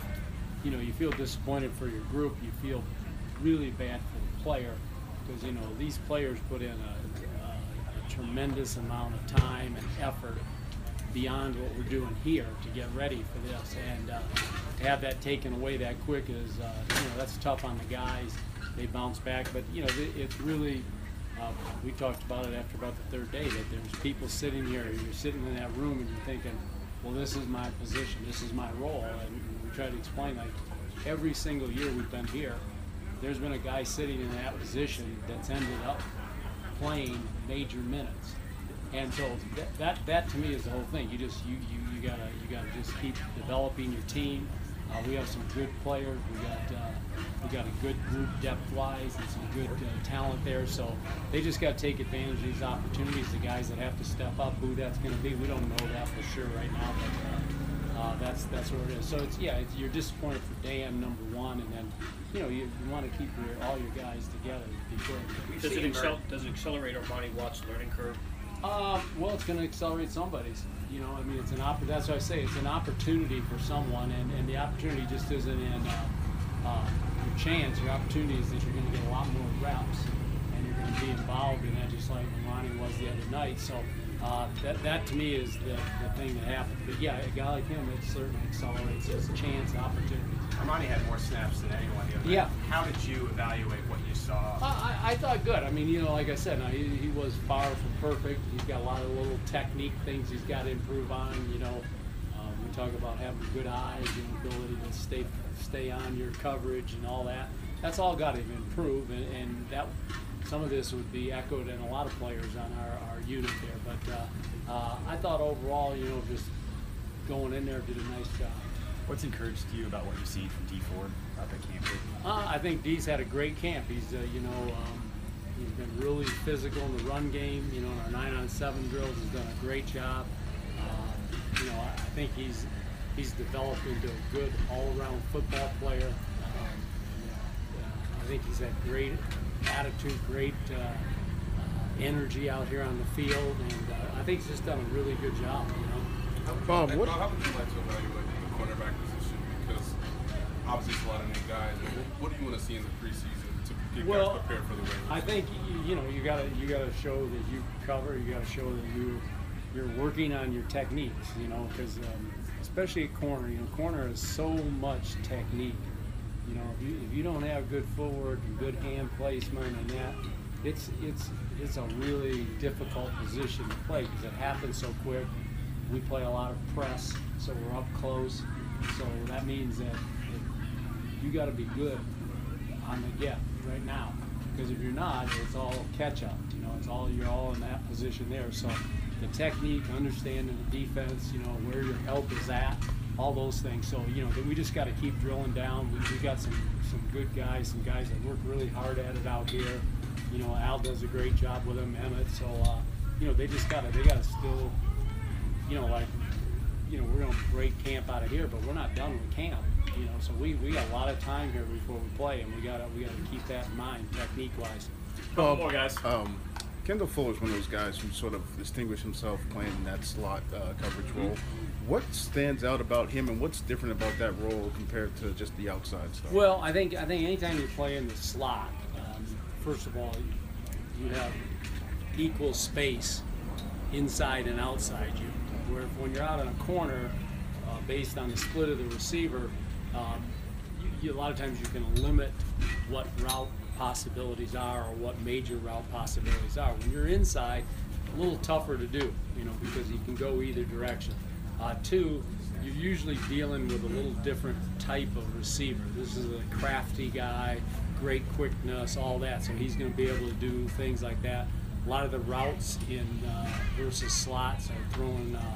you know, you feel disappointed for your group. You feel really bad for the player because you know these players put in a, a, a tremendous amount of time and effort beyond what we're doing here to get ready for this, and uh, to have that taken away that quick is, uh, you know, that's tough on the guys. They bounce back, but you know, it- it's really. Uh, we talked about it after about the third day that there's people sitting here. You're sitting in that room and you're thinking, well, this is my position, this is my role, and we try to explain like every single year we've been here, there's been a guy sitting in that position that's ended up playing major minutes. And so that, that, that to me is the whole thing. You just you, you, you gotta you gotta just keep developing your team. Uh, we have some good players. We got uh, we got a good group depth-wise and some good uh, talent there. So they just got to take advantage of these opportunities. The guys that have to step up, who that's going to be, we don't know that for sure right now. But uh, uh, that's that's what it is. So it's yeah, it's, you're disappointed for Dan number one, and then you know you, you want to keep your, all your guys together. To be good. Does it, excel, does it accelerate Armani Watt's learning curve? Uh, well, it's going to accelerate somebody's. You know, I mean, it's an opp- That's why I say it's an opportunity for someone, and, and the opportunity just isn't in uh, uh, your chance. Your opportunity is that you're going to get a lot more reps, and you're going to be involved in that, just like Ronnie was the other night. So uh, that that to me is the, the thing that happened. But yeah, a guy like him, it certainly accelerates his chance, opportunities. Armani had more snaps than anyone the other Yeah. night. How did you evaluate what you saw? Uh, I, I thought good. I mean, you know, like I said, now he, he was far from perfect. He's got a lot of little technique things he's got to improve on. You know, um, we talk about having good eyes and ability to stay stay on your coverage and all that. That's all got to improve, and, and that some of this would be echoed in a lot of players on our, our unit there. But uh, uh, I thought overall, you know, just going in there did a nice job. What's encouraged you about what you've seen from D Ford out at camp? Uh, I think D's had a great camp. He's, uh, you know, um, he's been really physical in the run game. You know, in our nine on seven drills, he's done a great job. Um, you know, I, I think he's he's developed into a good all-around football player. Um, uh, I think he's had great attitude, great uh, uh, energy out here on the field, and uh, I think he's just done a really good job. You know, Bob, what? How would you like to evaluate the cornerback position? Because obviously it's a lot of new guys. But what, what do you want to see in the preseason to get Well, guys prepared for the Ravens? I think you, you know you gotta you gotta show that you cover. You gotta show that you you're working on your techniques. You know, because um, especially at corner, you know, corner is so much technique. You know, if you if you don't have good footwork and good hand placement and that, it's it's it's a really difficult position to play because it happens so quick. We play a lot of press, so we're up close. So that means that, that you got to be good on the get right now, because if you're not, it's all catch up. You know, it's all you're all in that position there. So the technique, understanding the defense, you know, where your help is at, all those things. So you know, we just got to keep drilling down. We, we got some some good guys, some guys that work really hard at it out here. You know, Al does a great job with them, Emmett. So uh, you know, they just got to they got to still. You know, like, you know, we're going to break camp out of here, but we're not done with camp. You know, so we, we got a lot of time here before we play, and we got to we got to keep that in mind, technique-wise. Couple more guys. Um, Kendall Fuller is one of those guys who sort of distinguished himself playing in that slot uh, coverage role. Mm-hmm. What stands out about him, and what's different about that role compared to just the outside stuff? Well, I think I think anytime you play in the slot, um, first of all, you have equal space inside and outside you. Where when you're out in a corner, uh, based on the split of the receiver, um, you, you, a lot of times you can limit what route possibilities are or what major route possibilities are. When you're inside, a little tougher to do, you know, because you can go either direction. Uh, two, you're usually dealing with a little different type of receiver. This is a crafty guy, great quickness, all that, so he's going to be able to do things like that. A lot of the routes in uh, versus slots are throwing uh,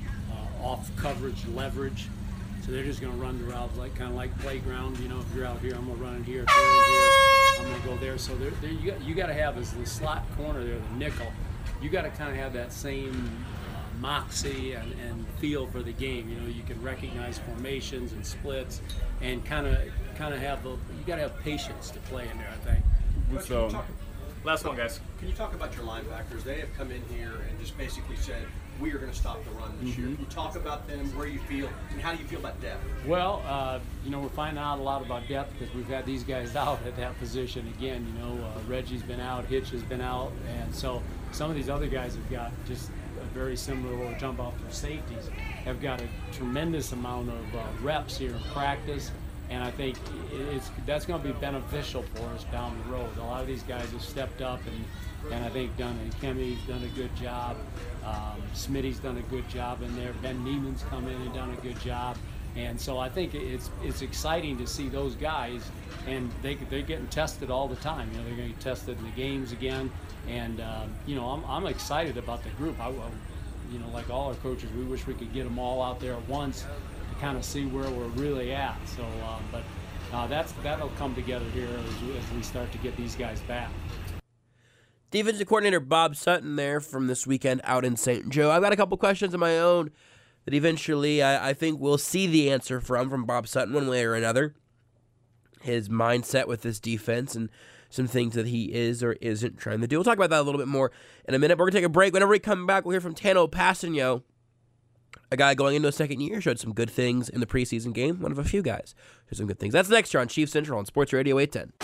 uh, off coverage leverage, so they're just going to run the routes like kind of like playground. You know, if you're out here, I'm going to run it here. If you're in here, I'm going to go there. there. So there, there you got you got to have as the slot corner there, the nickel. You got to kind of have that same uh, moxie and, and feel for the game. You know, you can recognize formations and splits, and kind of kind of have the you got to have patience to play in there, I think. Coach, can you talk- Last one, guys. Can you talk about your linebackers? They have come in here and just basically said, we are going to stop the run this year. Can you talk about them, where you feel, and how do you feel about depth? Well, uh, you know, we're finding out a lot about depth because we've had these guys out at that position again. You know, uh, Reggie's been out, Hitch has been out, and so some of these other guys have got just a very similar, what we're talking about for safeties, have got a tremendous amount of uh, reps here in practice. And I think it's that's going to be beneficial for us down the road. A lot of these guys have stepped up, and, and I think done. And Kemi's done a good job. Um, Smitty's done a good job in there. Ben Neiman's come in and done a good job. And so I think it's it's exciting to see those guys, and they they're getting tested all the time. You know, they're going to get tested in the games again. And um, you know, I'm I'm excited about the group. I, you know, like all our coaches, we wish we could get them all out there at once. Kind of see where we're really at. So, uh, but uh, that's that'll come together here as we, as we start to get these guys back. Defensive coordinator Bob Sutton there from this weekend out in Saint Joe. I've got a couple questions of my own that eventually I, I think we'll see the answer from from Bob Sutton one way or another. His mindset with this defense and some things that he is or isn't trying to do. We'll talk about that a little bit more in a minute. We're going to take a break. Whenever we come back, we'll hear from Tanoh Kpassagnon. A guy going into a second year, showed some good things in the preseason game. One of a few guys showed some good things. That's next year on Chiefs Central on Sports Radio eight ten.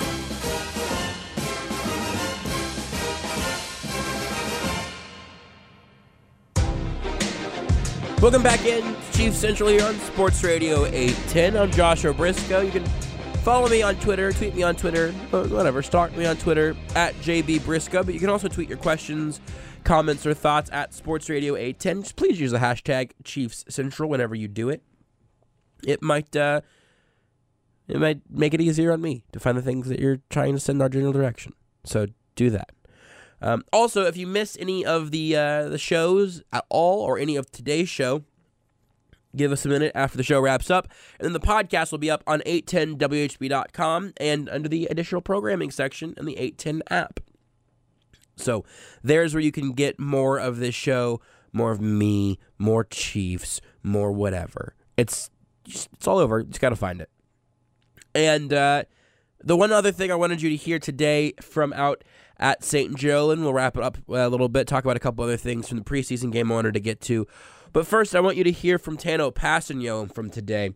Welcome back in Chiefs Central here on Sports Radio eight ten. I'm Josh O'Briscoe. You can follow me on Twitter, tweet me on Twitter, whatever, stalk me on Twitter at J B Briscoe. But you can also tweet your questions, comments, or thoughts at Sports Radio eight ten. Just please use the hashtag Chiefs Central whenever you do it. It might uh, it might make it easier on me to find the things that you're trying to send our general direction. So do that. Um, also, if you miss any of the uh, the shows at all or any of today's show, give us a minute after the show wraps up, and then the podcast will be up on eight ten W H B dot com and under the additional programming section in the eight ten app. So there's where you can get more of this show, more of me, more Chiefs, more whatever. It's it's all over. You just got to find it. And uh, the one other thing I wanted you to hear today from out at Saint Joe, and we'll wrap it up a little bit, talk about a couple other things from the preseason game I wanted to get to. But first, I want you to hear from Tanoh Kpassagnon from today.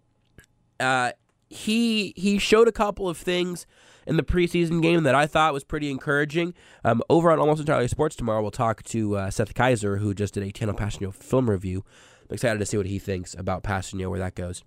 Uh, he he showed a couple of things in the preseason game that I thought was pretty encouraging. Um, over on Almost Entirely Sports tomorrow, we'll talk to uh, Seth Kaiser, who just did a Tanoh Kpassagnon film review. I'm excited to see what he thinks about Kpassagnon, where that goes.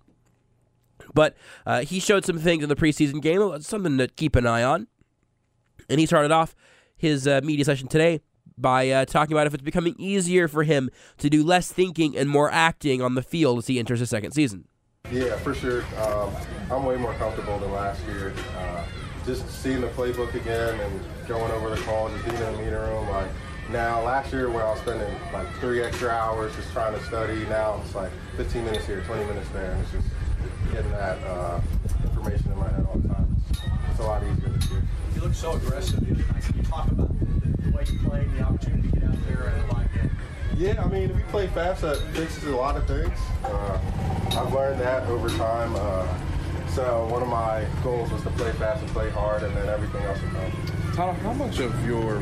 But uh, he showed some things in the preseason game, something to keep an eye on. And he started off his uh, media session today by uh, talking about if it's becoming easier for him to do less thinking and more acting on the field as he enters his second season. Yeah, for sure. Um, I'm way more comfortable than last year. Uh, just seeing the playbook again and going over the calls, just being in the meeting room. Like now, last year when I was spending like three extra hours just trying to study, now it's like fifteen minutes here, twenty minutes there, and it's just getting that uh, information in my head all the time. It's, it's a lot easier this year. You look so aggressive. Can you talk about the, the way you play, the opportunity to get out there and like it? Yeah, I mean, if you play fast, that fixes a lot of things. Uh, I've learned that over time. Uh, so one of my goals was to play fast and play hard, and then everything else will come. Tyler, how much of your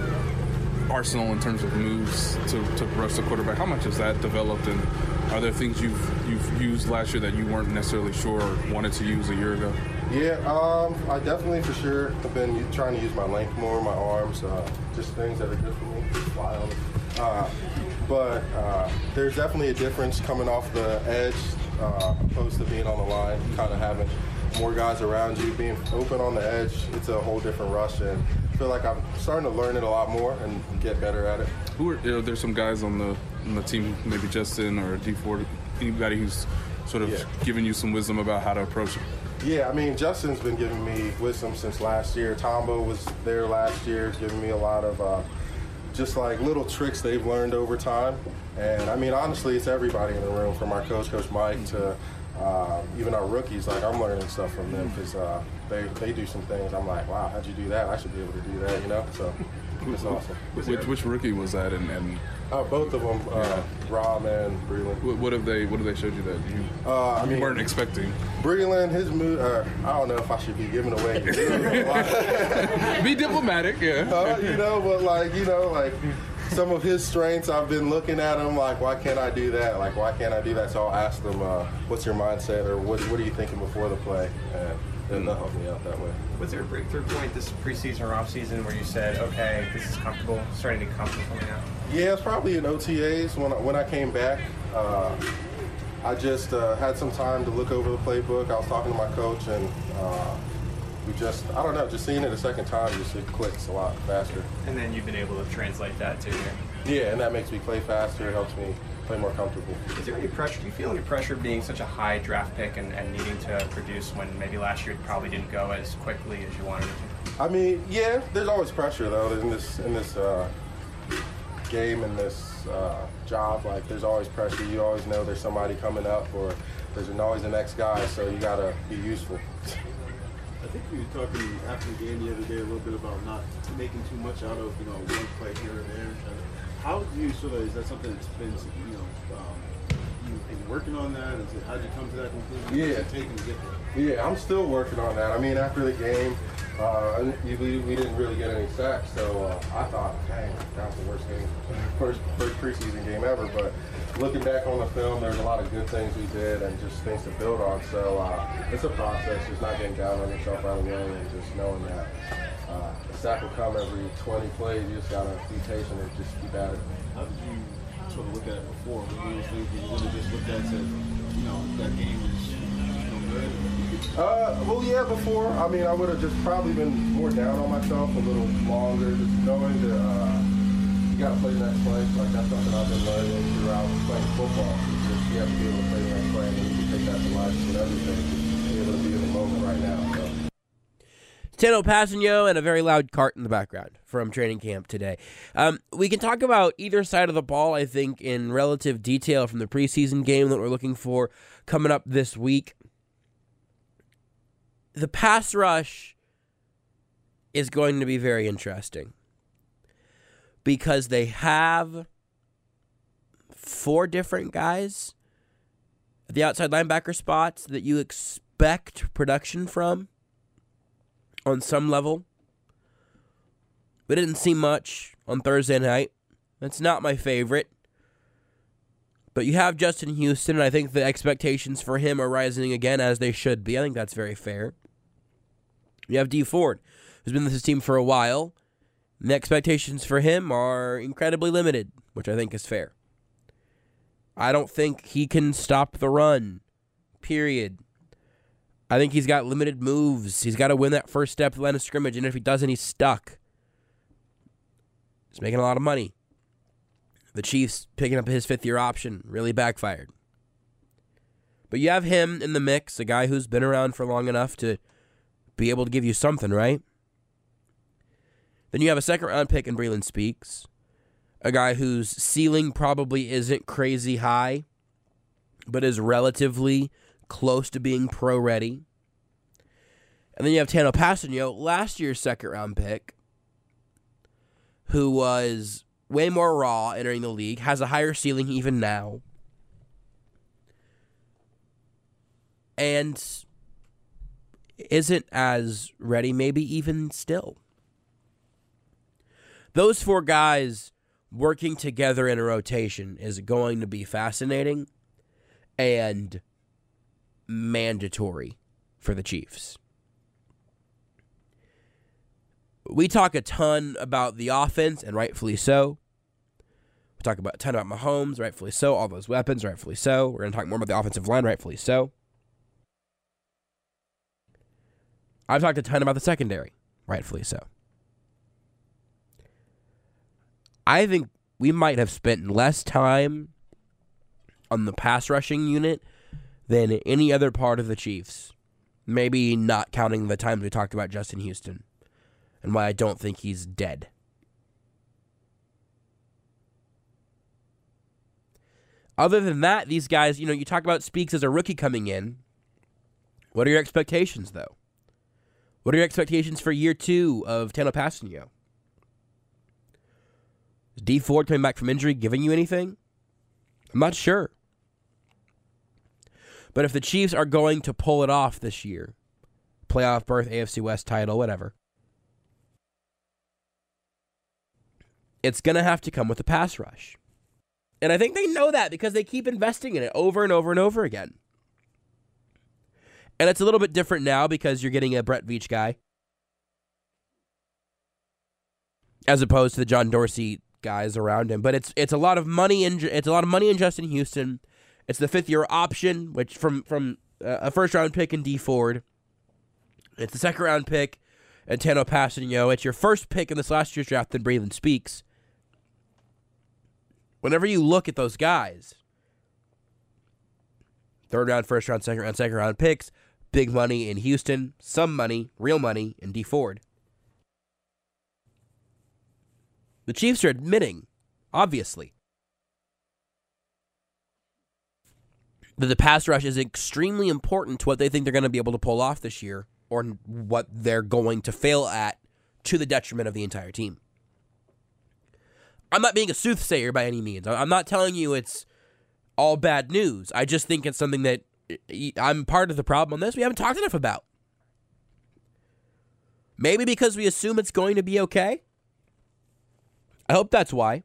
arsenal in terms of moves to, to rush the quarterback, how much has that developed, and are there things you've you've used last year that you weren't necessarily sure or wanted to use a year ago? Yeah, um, I definitely for sure have been trying to use my length more, my arms, uh, just things that are good for me. Fly on. Uh, but uh, there's definitely a difference coming off the edge uh, opposed to being on the line, kind of having more guys around you, being open on the edge. It's a whole different rush, and I feel like I'm starting to learn it a lot more and get better at it. Who are, you know, there's some guys on the on the team, maybe Justin or D Ford, anybody who's sort of yeah. giving you some wisdom about how to approach it? Yeah, I mean, Justin's been giving me wisdom since last year. Tombo was there last year, giving me a lot of uh, just like little tricks they've learned over time. And I mean, honestly, it's everybody in the room, from our coach, Coach Mike, to uh, even our rookies, like I'm learning stuff from them because uh, they they do some things. I'm like, wow, how'd you do that? I should be able to do that, you know. So it's awesome. Which, which rookie was that? And, and uh, both of them, uh, Rob and Breland. What, what have they What have they showed you that you, uh, I you mean, weren't expecting? Breland, his move. Uh, I don't know if I should be giving away. Be diplomatic, yeah. Uh, you know, but like you know, like. Some of his strengths, I've been looking at him like, why can't I do that? Like, why can't I do that? So I'll ask them, uh, what's your mindset, or what, what are you thinking before the play? And then they'll help me out that way. Was there a breakthrough point this preseason or offseason where you said, okay, this is comfortable, starting to get comfortable coming out? Yeah, it's probably in O T As. When I, when I came back, uh, I just uh, had some time to look over the playbook. I was talking to my coach, and uh, we just, I don't know, just seeing it a second time, just it clicks a lot faster. And then you've been able to translate that to here. Yeah, and that makes me play faster. It helps me play more comfortable. Is there any pressure? Do you feel any pressure being such a high draft pick and, and needing to produce when maybe last year it probably didn't go as quickly as you wanted it to? I mean, yeah, there's always pressure though in this in this uh, game, in this uh, job. Like, there's always pressure. You always know there's somebody coming up, or there's always the next guy. So you gotta be useful. I think you were talking after the game the other day a little bit about not making too much out of, you know, one play here and there. How do you sort of, is that something that's been, you know, um, you've been working on that? Is it, how'd you come to that conclusion? Yeah. What's it taking to get there? Yeah, I'm still working on that. I mean, after the game, uh, we, we didn't really get any sacks, so uh, I thought, dang, that was the worst game, first, first preseason game ever. But looking back on the film, there's a lot of good things we did and just things to build on. So uh, it's a process, just not getting down on yourself right away and just knowing that uh, the sack will come every twenty plays. You just got to be patient and just keep at it. How did you sort of look at it before? When you were thinking, you would have just looked at it and said, you know, that game was, you know, good? Uh, well, yeah, before. I mean, I would have just probably been more down on myself a little longer, just knowing that uh, you got to play the next play. Like, that's something I've been learning throughout playing football. It's just, you have to be able to play the next play, and then you can take that to life with everything. Be able to be in the moment right now. So. Tano Passanio and a very loud cart in the background from training camp today. Um, we can talk about either side of the ball, I think, in relative detail from the preseason game that we're looking for coming up this week. The pass rush is going to be very interesting because they have four different guys at the outside linebacker spots that you expect production from on some level. But it didn't see much on Thursday night. That's not my favorite. But you have Justin Houston, and I think the expectations for him are rising again, as they should be. I think that's very fair. You have Dee Ford, who's been with his team for a while. And the expectations for him are incredibly limited, which I think is fair. I don't think he can stop the run, period. I think he's got limited moves. He's got to win that first step of the line of scrimmage, and if he doesn't, he's stuck. He's making a lot of money. The Chiefs picking up his fifth-year option really backfired. But you have him in the mix, a guy who's been around for long enough to be able to give you something, right? Then you have a second-round pick in Breland Speaks, a guy whose ceiling probably isn't crazy high, but is relatively close to being pro-ready. And then you have Tano Passanio, last year's second-round pick, who was way more raw entering the league, has a higher ceiling even now, and isn't as ready maybe even still. Those four guys working together in a rotation is going to be fascinating and mandatory for the Chiefs. We talk a ton about the offense, and rightfully so. We talk about a ton about Mahomes, rightfully so. All those weapons, rightfully so. We're going to talk more about the offensive line, rightfully so. I've talked a ton about the secondary, rightfully so. I think we might have spent less time on the pass rushing unit than any other part of the Chiefs. Maybe not counting the times we talked about Justin Houston and why I don't think he's dead. Other than that, these guys, you know, you talk about Speaks as a rookie coming in. What are your expectations, though? What are your expectations for year two of Tanoh Kpassagnon? Is Dee Ford coming back from injury giving you anything? I'm not sure. But if the Chiefs are going to pull it off this year, playoff berth, A F C West title, whatever, it's going to have to come with a pass rush. And I think they know that because they keep investing in it over and over and over again. And it's a little bit different now because you're getting a Brett Veach guy as opposed to the John Dorsey guys around him. But it's it's a lot of money in it's a lot of money in Justin Houston. It's the fifth year option, which from from uh, a first round pick in Dee Ford. It's the second round pick in Tanoh Kpassagnon. It's your first pick in this last year's draft in Braylon Speaks. Whenever you look at those guys, third round, first round, second round, second round picks, big money in Houston, some money, real money in Dee Ford. The Chiefs are admitting, obviously, that the pass rush is extremely important to what they think they're going to be able to pull off this year or what they're going to fail at to the detriment of the entire team. I'm not being a soothsayer by any means. I'm not telling you it's all bad news. I just think it's something that I'm part of the problem on this we haven't talked enough about. Maybe because we assume it's going to be okay. I hope that's why.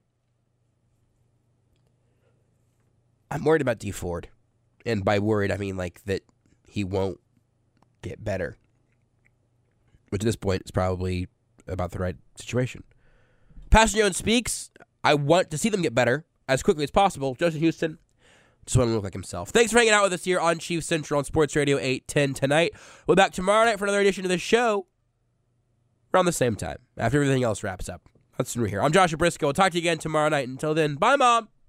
I'm worried about Dee Ford. And by worried, I mean like that he won't get better. Which at this point is probably about the right situation. Kpassagnon Speaks. I want to see them get better as quickly as possible. Justin Houston just want to look like himself. Thanks for hanging out with us here on Chiefs Central on Sports Radio eight ten tonight. We'll be back tomorrow night for another edition of the show around the same time after everything else wraps up. That's when we're here. I'm Joshua Briscoe. We'll talk to you again tomorrow night. Until then, bye, Mom.